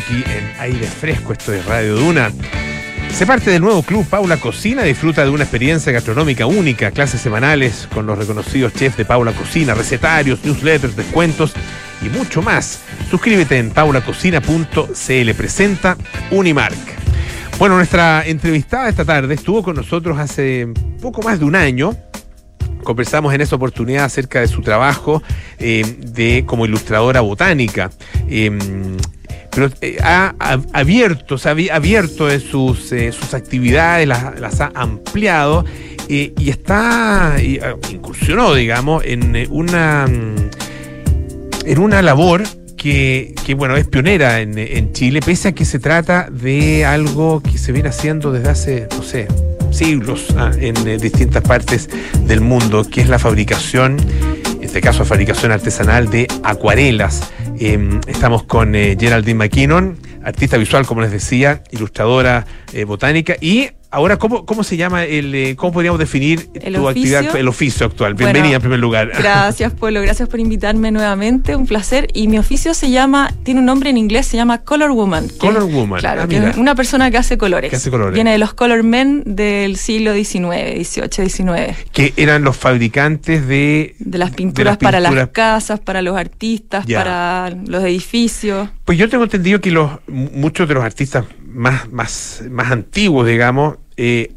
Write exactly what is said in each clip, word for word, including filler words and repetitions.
aquí en Aire Fresco. Esto es Radio Duna. Se parte del nuevo club Paula Cocina. Disfruta de una experiencia gastronómica única, clases semanales con los reconocidos chefs de Paula Cocina, recetarios, newsletters, descuentos y mucho más. Suscríbete en paula cocina punto c l. Presenta Unimark. Bueno, nuestra entrevistada esta tarde estuvo con nosotros hace poco más de un año. Conversamos en esa oportunidad acerca de su trabajo eh, de como ilustradora botánica. Eh, pero eh, ha, ha abierto, se ha abierto de sus, eh, sus actividades, las, las ha ampliado eh, y está, y, uh, incursionó, digamos, en una, en una labor que, que bueno, es pionera en, en Chile, pese a que se trata de algo que se viene haciendo desde hace, no sé, siglos ah, en eh, distintas partes del mundo, que es la fabricación, en este caso fabricación artesanal de acuarelas. Eh, estamos con eh, Geraldine McKinnon, artista visual, como les decía, ilustradora eh, botánica. Y ahora, ¿cómo, cómo se llama, el, eh, cómo podríamos definir ¿El tu oficio? actividad, el oficio actual? Bienvenida, bueno, en primer lugar. Gracias, Polo, gracias por invitarme nuevamente, un placer. Y mi oficio se llama, tiene un nombre en inglés, se llama Color Woman. Color Woman, claro, ah, que es una persona que hace colores. Que hace colores. Viene de los Color Men del siglo diecinueve, dieciocho, diecinueve. Que eran los fabricantes de... De las pinturas, de las pinturas para las casas, para los artistas, ya. Para los edificios. Pues yo tengo entendido que los muchos de los artistas más, más, más antiguos, digamos, eh,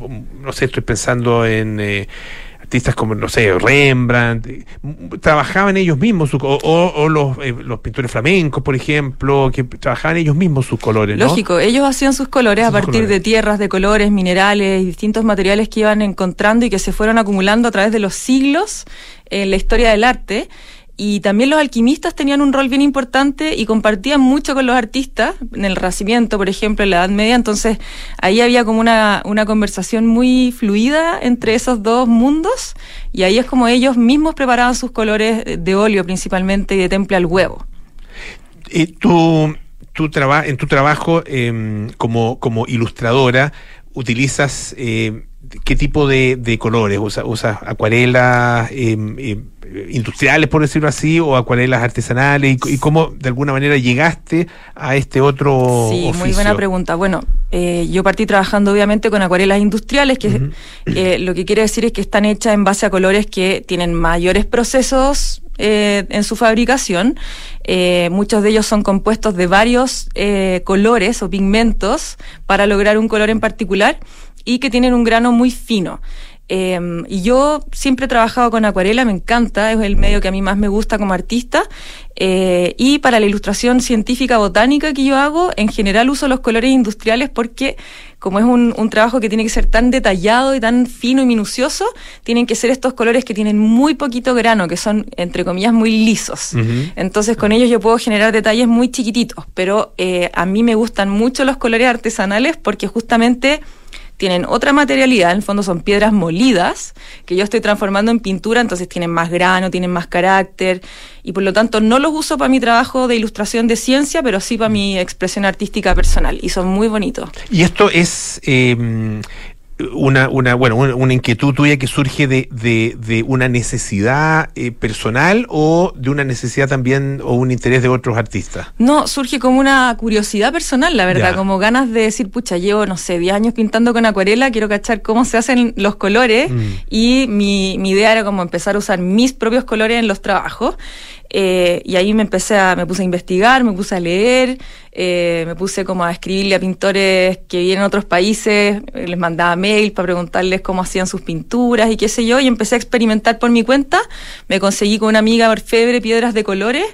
no sé, estoy pensando en eh, artistas como, no sé, Rembrandt, eh, trabajaban ellos mismos, su, o, o, o los, eh, los pintores flamencos, por ejemplo, que trabajaban ellos mismos sus colores, ¿no? Lógico, ellos hacían sus colores hacían a partir colores. de tierras, de colores, minerales y distintos materiales que iban encontrando y que se fueron acumulando a través de los siglos en la historia del arte. Y también los alquimistas tenían un rol bien importante y compartían mucho con los artistas, en el Renacimiento, por ejemplo, en la Edad Media. Entonces, ahí había como una, una conversación muy fluida entre esos dos mundos, y ahí es como ellos mismos preparaban sus colores de óleo principalmente y de temple al huevo. Eh, tú, tú traba, en tu trabajo eh, como, como ilustradora, utilizas... Eh, ¿qué tipo de, de colores? ¿Usas usa acuarelas eh, eh, industriales, por decirlo así, o acuarelas artesanales? ¿Y, y cómo, de alguna manera, llegaste a este otro sí, oficio? Sí, muy buena pregunta. Bueno, eh, yo partí trabajando, obviamente, con acuarelas industriales, que uh-huh. eh, lo que quiere decir es que están hechas en base a colores que tienen mayores procesos eh, en su fabricación. Eh, muchos de ellos son compuestos de varios eh, colores o pigmentos para lograr un color en particular, y que tienen un grano muy fino. Eh, y yo siempre he trabajado con acuarela, me encanta, es el medio que a mí más me gusta como artista. Eh, y para la ilustración científica botánica que yo hago, en general uso los colores industriales porque, como es un, un trabajo que tiene que ser tan detallado y tan fino y minucioso, tienen que ser estos colores que tienen muy poquito grano, que son, entre comillas, muy lisos. Uh-huh. Entonces, con ellos yo puedo generar detalles muy chiquititos, pero eh, a mí me gustan mucho los colores artesanales porque justamente tienen otra materialidad, en el fondo son piedras molidas, que yo estoy transformando en pintura, entonces tienen más grano, tienen más carácter, y por lo tanto no los uso para mi trabajo de ilustración de ciencia, pero sí para mi expresión artística personal, y son muy bonitos. Y esto es... Eh... Una, una, bueno, una, una inquietud tuya que surge de, de, de una necesidad eh, personal, o de una necesidad también, o un interés de otros artistas. No, surge como una curiosidad personal, la verdad, ya. Como ganas de decir, pucha, llevo, no sé, diez años pintando con acuarela, quiero cachar cómo se hacen los colores, mm. y mi, mi idea era como empezar a usar mis propios colores en los trabajos. Eh, y ahí me empecé a, me puse a investigar, me puse a leer, eh, me puse como a escribirle a pintores que vienen en otros países, eh, les mandaba mail para preguntarles cómo hacían sus pinturas y qué sé yo, y empecé a experimentar por mi cuenta. Me conseguí con una amiga orfebre piedras de colores,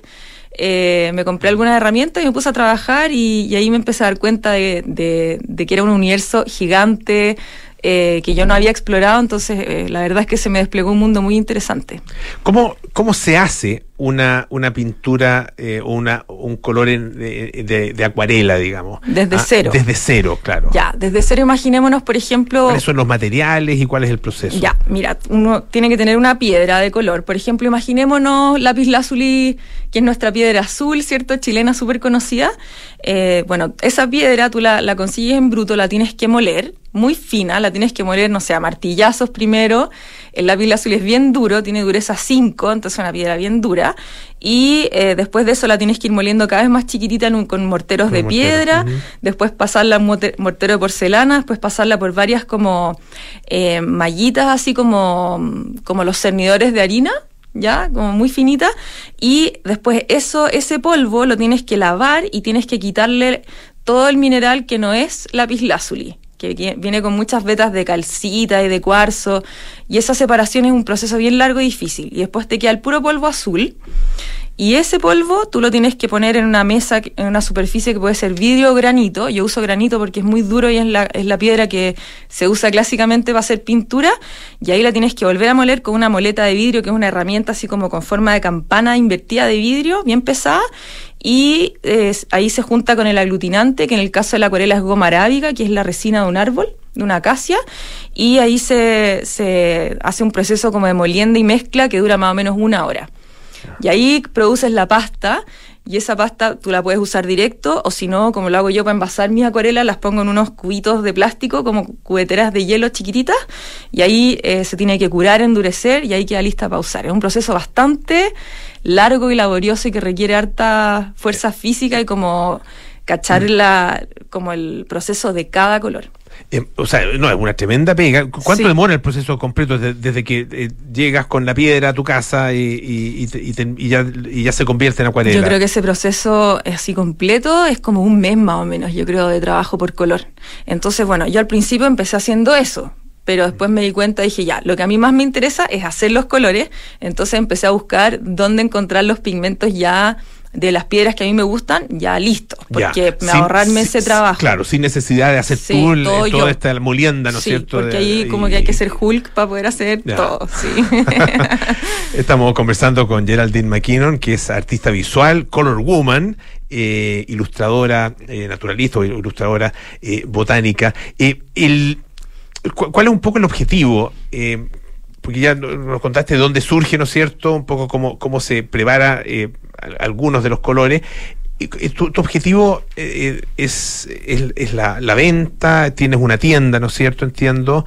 eh, me compré algunas herramientas y me puse a trabajar, y, y ahí me empecé a dar cuenta de, de, de que era un universo gigante, Eh, que yo no había explorado, entonces eh, la verdad es que se me desplegó un mundo muy interesante. ¿Cómo, cómo se hace una, una pintura eh, o una, un color en, de, de, de acuarela, digamos? Desde ah, cero. Desde cero, claro. Ya, desde cero imaginémonos, por ejemplo... ¿Cuáles son los materiales y cuál es el proceso? Ya, mira, uno tiene que tener una piedra de color. Por ejemplo, imaginémonos lapislázuli, que es nuestra piedra azul, ¿cierto? Chilena, súper conocida. Eh, bueno, esa piedra tú la, la consigues en bruto, la tienes que moler, muy fina, la tienes que moler, no sé, a martillazos primero. El lapislázuli es bien duro, tiene dureza cinco, entonces es una piedra bien dura. acuarela. Y eh, después de eso la tienes que ir moliendo cada vez más chiquitita en un, con morteros con de mortero. piedra, uh-huh. Después pasarla a mortero de porcelana, después pasarla por varias como eh, mallitas, así como, como los cernidores de harina, ya, como muy finita, y después eso, ese polvo lo tienes que lavar y tienes que quitarle todo el mineral que no es lapislázuli, que viene con muchas vetas de calcita y de cuarzo, y esa separación es un proceso bien largo y difícil, y después te queda el puro polvo azul, y ese polvo tú lo tienes que poner en una mesa, en una superficie que puede ser vidrio o granito. Yo uso granito porque es muy duro y es la, es la piedra que se usa clásicamente para hacer pintura, y ahí la tienes que volver a moler con una moleta de vidrio, que es una herramienta así como con forma de campana invertida de vidrio, bien pesada, y eh, ahí se junta con el aglutinante, que en el caso de la acuarela es goma arábiga, que es la resina de un árbol, de una acacia, y ahí se, se hace un proceso como de molienda y mezcla que dura más o menos una hora. Y ahí produces la pasta, y esa pasta tú la puedes usar directo, o si no, como lo hago yo para envasar mis acuarelas, las pongo en unos cubitos de plástico, como cubeteras de hielo chiquititas, y ahí eh, se tiene que curar, endurecer, y ahí queda lista para usar. Es un proceso bastante largo y laborioso y que requiere harta fuerza física y como cachar la, como el proceso de cada color. Eh, o sea, no, es una tremenda pega. ¿Cuánto sí. demora el proceso completo desde, desde que eh, llegas con la piedra a tu casa y, y, y, te, y, te, y, ya, y ya se convierte en acuarela? Yo creo que ese proceso así completo es como un mes más o menos, yo creo, de trabajo por color. Entonces, bueno, yo al principio empecé haciendo eso, pero después me di cuenta y dije, ya, lo que a mí más me interesa es hacer los colores. Entonces empecé a buscar dónde encontrar los pigmentos ya de las piedras que a mí me gustan, ya listo, porque ya, me sin, ahorrarme sin, ese trabajo. Claro, sin necesidad de hacer sí, tú todo toda yo. esta molienda, ¿no es sí, cierto? Porque de, ahí y, como que hay que ser Hulk para poder hacer ya. todo, sí. Estamos conversando con Geraldine McKinnon, que es artista visual, color woman, eh, ilustradora, eh, naturalista o ilustradora eh, botánica. Eh, el, ¿Cuál es un poco el objetivo? Eh, porque ya nos contaste de dónde surge, ¿no es cierto? Un poco cómo, cómo se prepara eh, algunos de los colores. Tu, tu objetivo eh, es, es, es la, la venta, tienes una tienda, ¿no es cierto? Entiendo.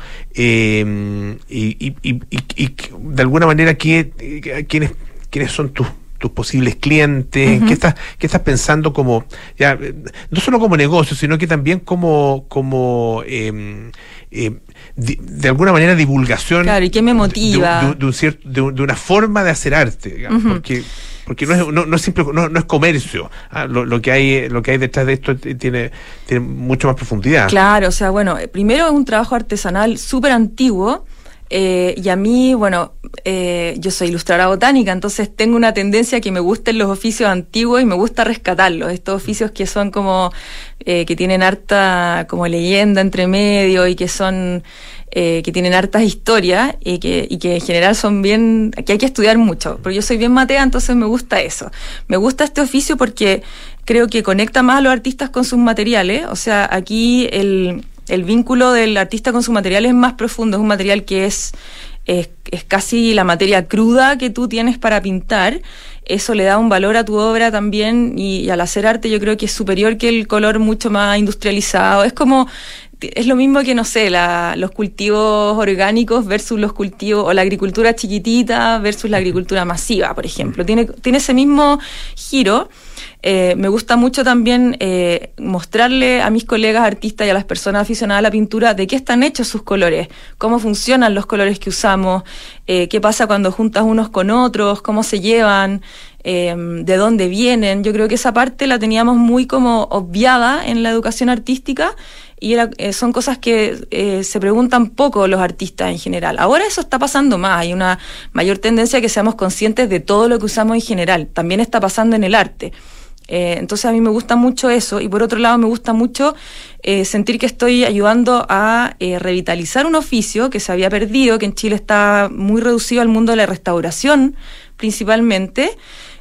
Eh, y, y, y, y de alguna manera, ¿qué, quiénes, quiénes son tus tus posibles clientes? Uh-huh. ¿Qué estás, qué estás pensando como, ya, no solo como negocio, sino que también como, como eh, eh, de, de alguna manera divulgación? Claro, ¿y qué me motiva? De, de, de, un cierto, de, de una forma de hacer arte, digamos, uh-huh. porque porque no es no, no es simple, no, no es comercio. ¿ah? Lo, lo que hay lo que hay detrás de esto tiene tiene mucho más profundidad. Claro, o sea, bueno, primero es un trabajo artesanal súper antiguo. Eh, y a mí, bueno, eh, yo soy ilustradora botánica, entonces tengo una tendencia a que me gusten los oficios antiguos y me gusta rescatarlos, estos oficios que son como, eh, que tienen harta como leyenda entre medio y que son, eh, que tienen hartas historias y que, y que en general son bien, que hay que estudiar mucho, porque yo soy bien matea, entonces me gusta eso. Me gusta este oficio porque creo que conecta más a los artistas con sus materiales, o sea, aquí el... El vínculo del artista con su material es más profundo, es un material que es, es, es casi la materia cruda que tú tienes para pintar. Eso le da un valor a tu obra también, y, y al hacer arte yo creo que es superior que el color mucho más industrializado. Es como, es lo mismo que, no sé, la, los cultivos orgánicos versus los cultivos, o la agricultura chiquitita versus la agricultura masiva, por ejemplo. Tiene, tiene ese mismo giro. Eh, me gusta mucho también eh, mostrarle a mis colegas artistas y a las personas aficionadas a la pintura de qué están hechos sus colores, cómo funcionan los colores que usamos, eh, qué pasa cuando juntas unos con otros, cómo se llevan, eh, de dónde vienen. Yo creo que esa parte la teníamos muy como obviada en la educación artística, y era, eh, son cosas que eh, se preguntan poco los artistas en general. Ahora eso está pasando más, hay una mayor tendencia a que seamos conscientes de todo lo que usamos en general. También está pasando en el arte. Eh, entonces a mí me gusta mucho eso, y por otro lado me gusta mucho eh, sentir que estoy ayudando a eh, revitalizar un oficio que se había perdido, que en Chile está muy reducido al mundo de la restauración principalmente.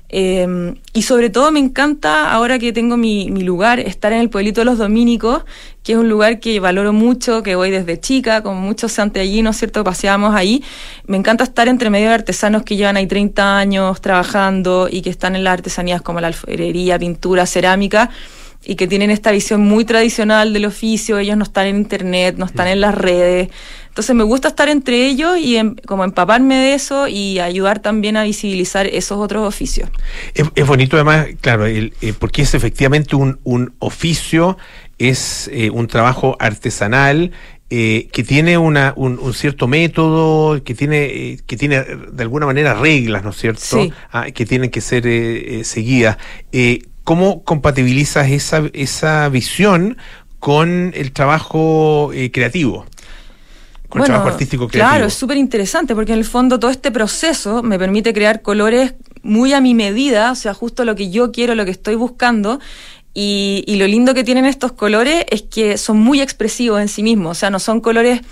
Eh, y sobre todo me encanta, ahora que tengo mi, mi lugar, estar en el pueblito de los Dominicos, que es un lugar que valoro mucho, que voy desde chica, como muchos santiaguinos, ¿cierto? Paseamos ahí. Me encanta estar entre medio de artesanos que llevan ahí treinta años trabajando y que están en las artesanías como la alfarería, pintura, cerámica, y que tienen esta visión muy tradicional del oficio. Ellos no están en internet, no están en las redes. Entonces me gusta estar entre ellos y en, como empaparme de eso y ayudar también a visibilizar esos otros oficios. Es, es bonito además, claro, el, eh, porque es efectivamente un, un oficio, es eh, un trabajo artesanal, Eh, que tiene una, un, un cierto método, que tiene, eh, que tiene de alguna manera reglas, ¿no es cierto? Sí. Ah, que tienen que ser eh, eh, seguidas. Eh, ¿Cómo compatibilizas esa, esa visión con el trabajo eh, creativo? Con bueno, el trabajo artístico creativo. Claro, es súper interesante porque en el fondo todo este proceso me permite crear colores muy a mi medida, o sea, justo lo que yo quiero, lo que estoy buscando. Y, y lo lindo que tienen estos colores es que son muy expresivos en sí mismos, o sea, no son colores,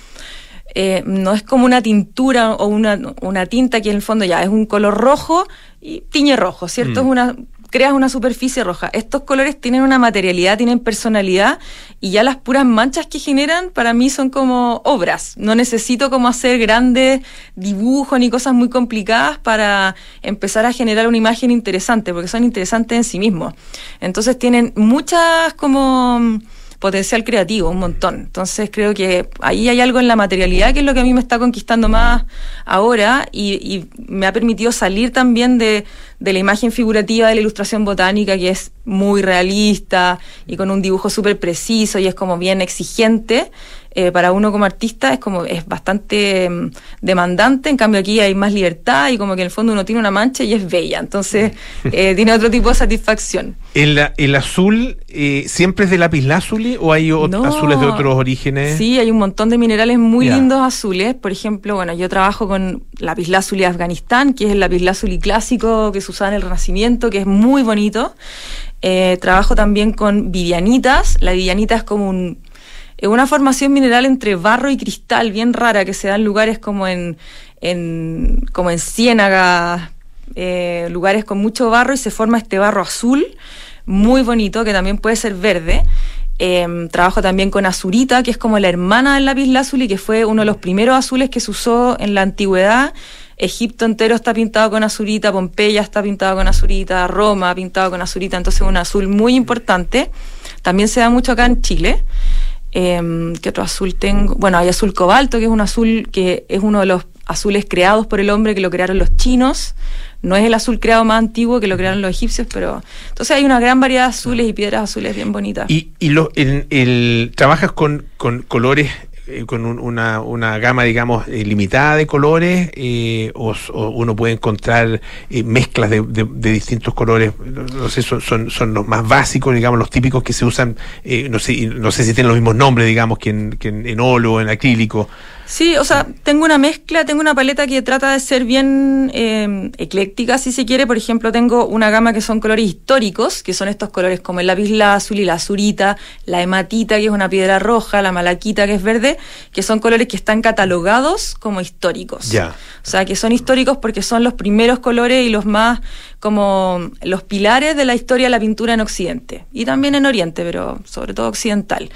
eh, no es como una tintura o una, una tinta que en el fondo ya es un color rojo y tiñe rojo, ¿cierto? Mm. Es una, creas una superficie roja. Estos colores tienen una materialidad, tienen personalidad y ya las puras manchas que generan para mí son como obras. No necesito como hacer grandes dibujos ni cosas muy complicadas para empezar a generar una imagen interesante, porque son interesantes en sí mismos. Entonces tienen muchas como potencial creativo, un montón. Entonces creo que ahí hay algo en la materialidad que es lo que a mí me está conquistando más ahora y, y me ha permitido salir también de, de la imagen figurativa de la ilustración botánica, que es muy realista y con un dibujo súper preciso y es como bien exigente. Eh, para uno como artista es como es bastante eh, demandante, en cambio aquí hay más libertad y como que en el fondo uno tiene una mancha y es bella, entonces eh, tiene otro tipo de satisfacción. ¿El, el azul eh, siempre es de lapislázuli o hay o- No. azules de otros orígenes? Sí, hay un montón de minerales muy Ya. lindos azules. Por ejemplo, bueno, yo trabajo con lapislázuli de Afganistán, que es el lapislázuli clásico que se usaba en el Renacimiento, que es muy bonito. Eh, trabajo también con vivianitas. La vivianita es como un es una formación mineral entre barro y cristal bien rara que se da en lugares como en, en como en ciénagas, eh, lugares con mucho barro y se forma este barro azul muy bonito que también puede ser verde. Eh, trabajo también con azurita, que es como la hermana del lapislázuli, que fue uno de los primeros azules que se usó en la antigüedad. Egipto entero está pintado con azurita, Pompeya está pintado con azurita, Roma pintado con azurita, entonces es un azul muy importante. También se da mucho acá en Chile. Eh, ¿Qué otro azul tengo? Bueno, hay azul cobalto, que es un azul que es uno de los azules creados por el hombre, que lo crearon los chinos. No es el azul creado más antiguo, que lo crearon los egipcios, pero entonces hay una gran variedad de azules y piedras azules bien bonitas. ¿Y, y lo, el, el, trabajas con, con colores, eh, con un, una, una gama, digamos, eh, limitada de colores, eh, o, o uno puede encontrar eh, mezclas de, de, de distintos colores? No sé, son, son, son los más básicos, digamos, los típicos que se usan, eh, no sé, no sé si tienen los mismos nombres, digamos, que en, que en, en óleo o en acrílico. Sí, o sea, tengo una mezcla, tengo una paleta que trata de ser bien eh, ecléctica, si se quiere. Por ejemplo, tengo una gama que son colores históricos, que son estos colores como el lapislázuli, la azurita, la hematita, que es una piedra roja, la malaquita, que es verde, que son colores que están catalogados como históricos. Ya. O sea, que son históricos porque son los primeros colores y los más, como los pilares de la historia de la pintura en Occidente. Y también en Oriente, pero sobre todo occidental.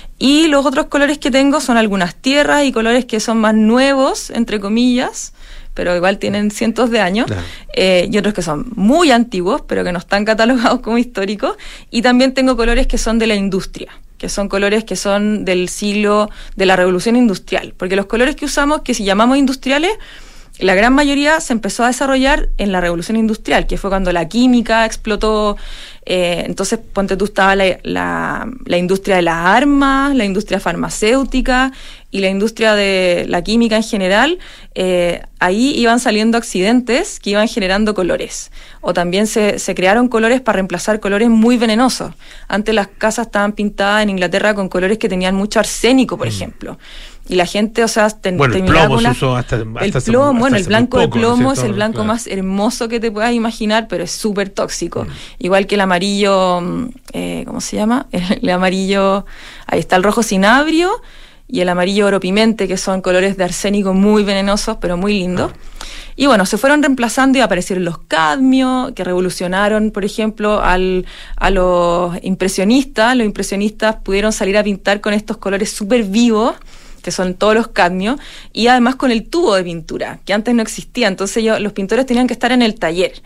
Y los otros colores que tengo son algunas tierras y colores que son más nuevos, entre comillas, pero igual tienen cientos de años, Claro. eh, y otros que son muy antiguos, pero que no están catalogados como históricos. Y también tengo colores que son de la industria, que son colores que son del siglo de la Revolución Industrial, porque los colores que usamos, que si llamamos industriales, la gran mayoría se empezó a desarrollar en la Revolución Industrial, que fue cuando la química explotó. Eh, entonces, ponte tú, estaba la, la, la industria de las armas, la industria farmacéutica y la industria de la química en general. Eh, ahí iban saliendo accidentes que iban generando colores. O también se, se crearon colores para reemplazar colores muy venenosos. Antes las casas estaban pintadas en Inglaterra con colores que tenían mucho arsénico, por mm. ejemplo. Y la gente, o sea, ten, bueno, el plomo se usó hasta, hasta el plomo, hasta bueno, el blanco de poco, plomo ¿no es es el blanco claro. más hermoso que te puedas imaginar, pero es súper tóxico. Mm. Igual que el amarillo, eh, ¿cómo se llama? El, el amarillo, ahí está el rojo cinabrio y el amarillo oro pimente, que son colores de arsénico muy venenosos, pero muy lindos. Ah. Y bueno, se fueron reemplazando y aparecieron los cadmios, que revolucionaron, por ejemplo, al, a los impresionistas. Los impresionistas pudieron salir a pintar con estos colores súper vivos, que son todos los cadmios, y además con el tubo de pintura, que antes no existía. Entonces ellos, los pintores tenían que estar en el taller.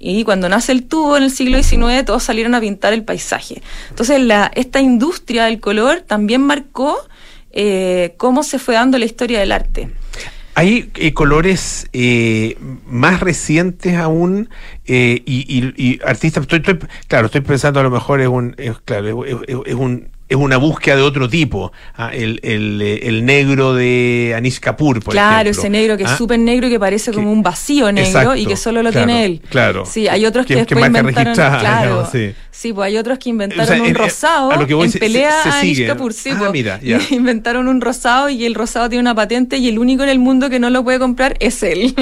y cuando nace el tubo en el siglo diecinueve todos salieron a pintar el paisaje. Entonces la, esta industria del color también marcó eh, cómo se fue dando la historia del arte. Hay eh, colores eh, más recientes aún eh, y, y, y artistas, estoy, estoy, claro, estoy pensando a lo mejor es un, es, claro, es, es, es un es una búsqueda de otro tipo, ¿ah? el, el, el negro de Anish Kapoor, por claro, ejemplo. Ese negro que ¿ah? es súper negro y que parece que, como un vacío negro, exacto, y que solo lo claro, tiene él. Claro. Sí, hay otros que, que después que inventaron, claro, digamos, sí. sí, pues hay otros que inventaron, o sea, un en, rosado, a lo que voy, en pelea se, se, se a Anish Kapoor, sí, ah, pues, mira, ya. inventaron un rosado y el rosado tiene una patente y el único en el mundo que no lo puede comprar es él.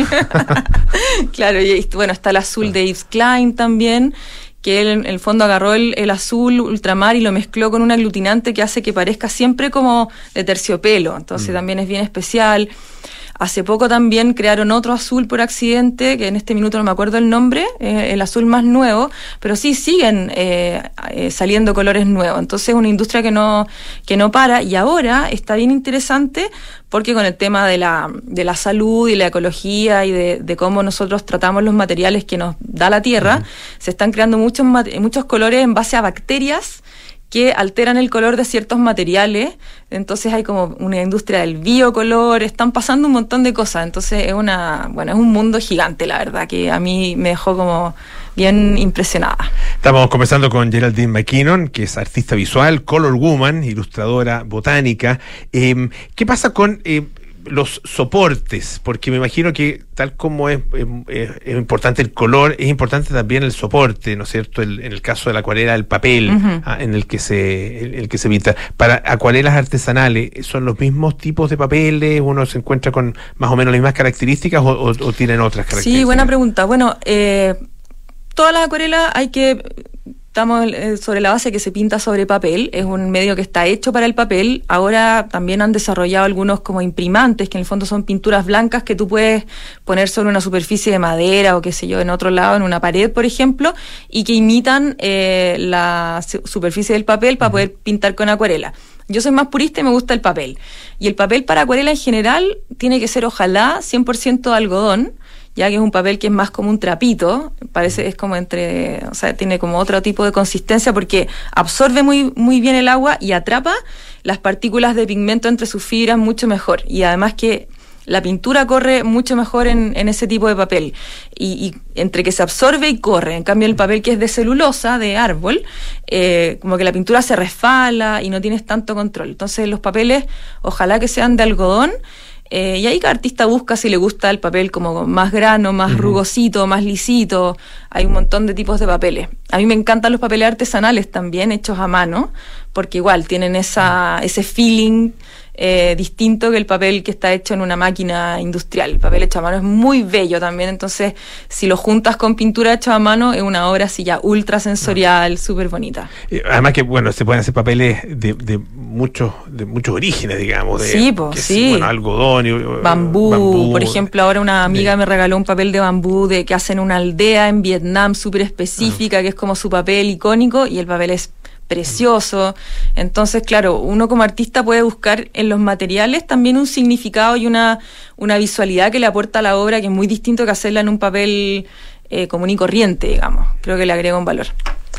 Claro, y bueno, está el azul de Yves Klein también, que él en el fondo agarró el, el azul ultramar y lo mezcló con un aglutinante que hace que parezca siempre como de terciopelo, entonces mm. también es bien especial. Hace poco también crearon otro azul por accidente, que en este minuto no me acuerdo el nombre, eh, el azul más nuevo, pero sí siguen eh, eh, saliendo colores nuevos. Entonces es una industria que no que no para, y ahora está bien interesante porque con el tema de la de la salud y la ecología y de, de cómo nosotros tratamos los materiales que nos da la tierra, uh-huh. se están creando muchos muchos colores en base a bacterias que alteran el color de ciertos materiales. Entonces hay como una industria del biocolor, están pasando un montón de cosas, entonces es una, bueno, es un mundo gigante, la verdad, que a mí me dejó como bien impresionada. Estamos conversando con Geraldine McKinnon, que es artista visual, color woman, ilustradora botánica. Eh, ¿qué pasa con eh, los soportes? Porque me imagino que tal como es, es, es importante el color, es importante también el soporte, ¿no es cierto? El, en el caso de la acuarela, el papel uh-huh. ah, en el que se el, el que se pinta. Para acuarelas artesanales, ¿son los mismos tipos de papeles? ¿Uno se encuentra con más o menos las mismas características o, o, o tienen otras características? Sí, buena pregunta. Bueno, eh, todas las acuarelas hay que... Estamos sobre la base que se pinta sobre papel, es un medio que está hecho para el papel. Ahora también han desarrollado algunos como imprimantes, que en el fondo son pinturas blancas que tú puedes poner sobre una superficie de madera o qué sé yo, en otro lado, en una pared, por ejemplo, y que imitan eh, la superficie del papel para poder pintar con acuarela. Yo soy más purista y me gusta el papel. Y el papel para acuarela en general tiene que ser ojalá cien por ciento de algodón, ya que es un papel que es más como un trapito, parece, es como entre, o sea, tiene como otro tipo de consistencia porque absorbe muy, muy bien el agua y atrapa las partículas de pigmento entre sus fibras mucho mejor. Y además que la pintura corre mucho mejor en, en ese tipo de papel. Y, y entre que se absorbe y corre. En cambio, el papel que es de celulosa, de árbol, eh, como que la pintura se resbala y no tienes tanto control. Entonces, los papeles, ojalá que sean de algodón. Eh, y ahí cada artista busca si le gusta el papel como más grano, más uh-huh. rugosito, más lisito. Hay un montón de tipos de papeles. A mí me encantan los papeles artesanales también, hechos a mano, porque igual tienen esa ese feeling eh, distinto que el papel que está hecho en una máquina industrial. El papel hecho a mano es muy bello también, entonces si lo juntas con pintura hecha a mano es una obra así ya ultra sensorial, súper bonita. Además que, bueno, se pueden hacer papeles de, de muchos de muchos orígenes, digamos. De, sí, pues, sí. Bueno, algodón y bambú, bambú. Por ejemplo, ahora una amiga de... me regaló un papel de bambú de que hacen una aldea en Vietnam súper específica, uh-huh. que es como su papel icónico, y el papel es precioso. Entonces, claro, uno como artista puede buscar en los materiales también un significado y una, una visualidad que le aporta a la obra, que es muy distinto que hacerla en un papel eh, común y corriente, digamos. Creo que le agrega un valor.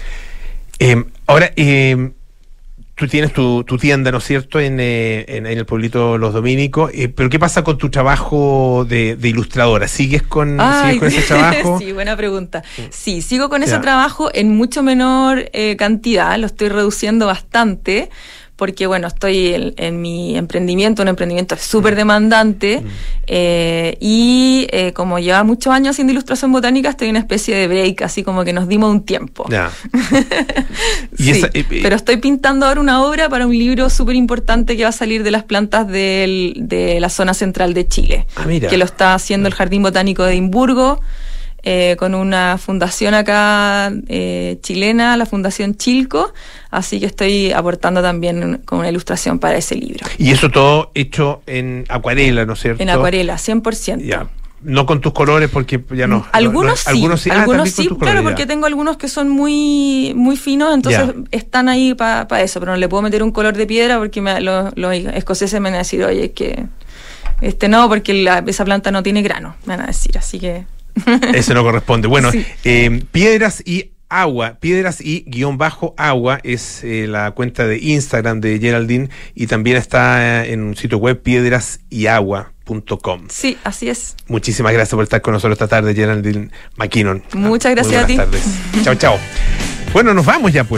Eh, ahora, eh, tú tienes tu, tu tienda, ¿no es cierto?, en, eh, en, en el pueblito Los Dominicos, eh, pero ¿qué pasa con tu trabajo de, de ilustradora? ¿Sigues con, Ay, ¿sigues con ese trabajo? Sí, buena pregunta. Sí, sigo con ese ya. trabajo en mucho menor eh, cantidad, lo estoy reduciendo bastante, porque bueno, estoy en, en mi emprendimiento, un emprendimiento súper demandante, mm. eh, y eh, como lleva muchos años haciendo ilustración botánica, estoy en una especie de break, así como que nos dimos un tiempo. Ya. sí, esa, eh, pero estoy pintando ahora una obra para un libro súper importante que va a salir de las plantas del, de la zona central de Chile, ah, mira. que lo está haciendo el Jardín Botánico de Edimburgo, Eh, con una fundación acá eh, chilena, la Fundación Chilco, así que estoy aportando también con una ilustración para ese libro. Y eso todo hecho en acuarela, ¿no es cierto? En acuarela, cien por ciento. Ya. No con tus colores, porque ya no. Algunos no, sí, algunos sí, algunos ah, sí claro, colores, porque tengo algunos que son muy muy finos, entonces ya. están ahí para pa eso, pero no le puedo meter un color de piedra porque me, los, los escoceses me van a decir, oye, es que este no, porque la, esa planta no tiene grano, me van a decir, así que Eso no corresponde. Bueno, Sí. eh, Piedras y Agua, Piedras y guión bajo Agua es eh, la cuenta de Instagram de Geraldine, y también está en un sitio web piedras y agua punto com. Sí, así es. Muchísimas gracias por estar con nosotros esta tarde, Geraldine McKinnon. Muchas gracias Muy a ti. buenas tardes. Chao, chao. Bueno, nos vamos ya pues.